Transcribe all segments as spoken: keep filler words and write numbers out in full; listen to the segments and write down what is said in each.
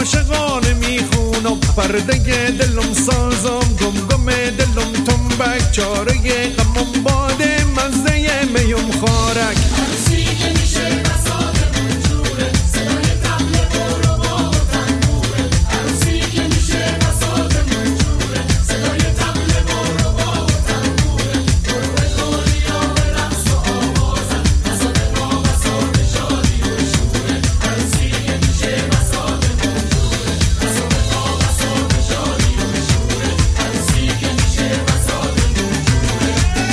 عاشقانه میخونم، پرده دلم سازم، گم گم دلم تنبک، چاره غمم باده مزه میم خارک. عروسی که میشه بساطمون جوره، صدای طبل برو با و تنبوره. عروسی که میشه بساطمون جوره، صدای طبل برو با و تنبوره. برو به دنیا به رقص و آوازن، بساط ما بساط شادی و شوره. عروسی که میشه بساطمون جوره، بساط ما بساط شادی و شوره. عروسی که میشه بساطمون جوره.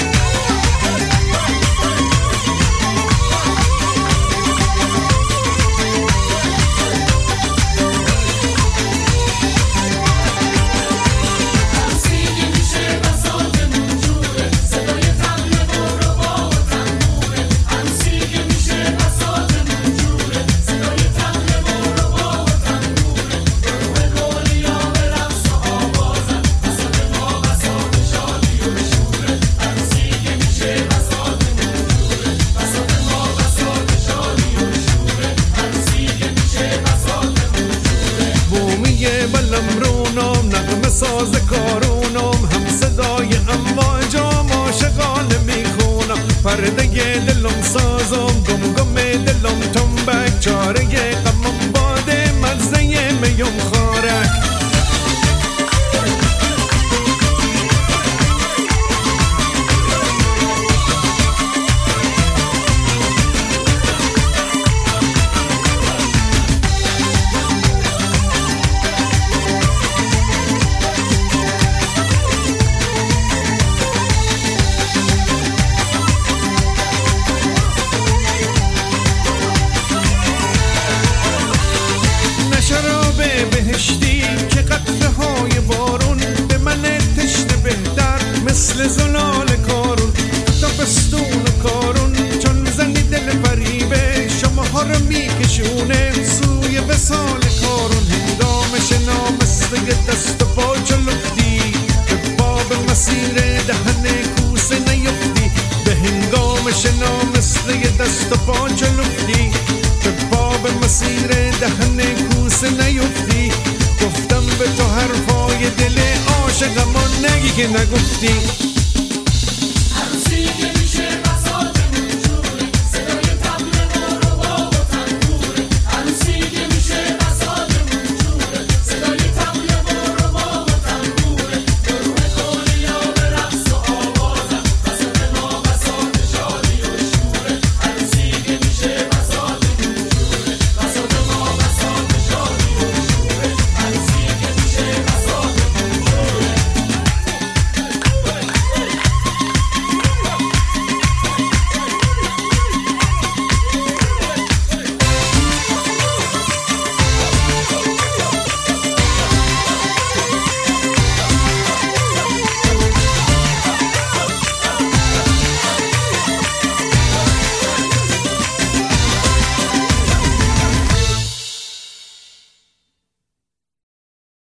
بلم رونم، نغمه ساز کارونم، هم صدای امواجم عاشقانه میخونم، پرده دلم سازم، گم گم دلم تنبک، چاره غمم باده مزه میم خارک. شراب بهشتی که قطره های بارون به من تشنه بهتر مثل زلال کارون، تابستون کارون چون زنی دل فریبه شماها رو میکشونه سوی وصال کارون. هنگام شنا مثل دست و پا چلفتی، به باب مسیر دهن کوسه نیفتی. به هنگام شنا مثل دست و پا چلفتی، به باب مسیر دهن کوسه نیفتی. گفتم به تو حرفای دل عاشقم و نگی که نگفتی. عروسی که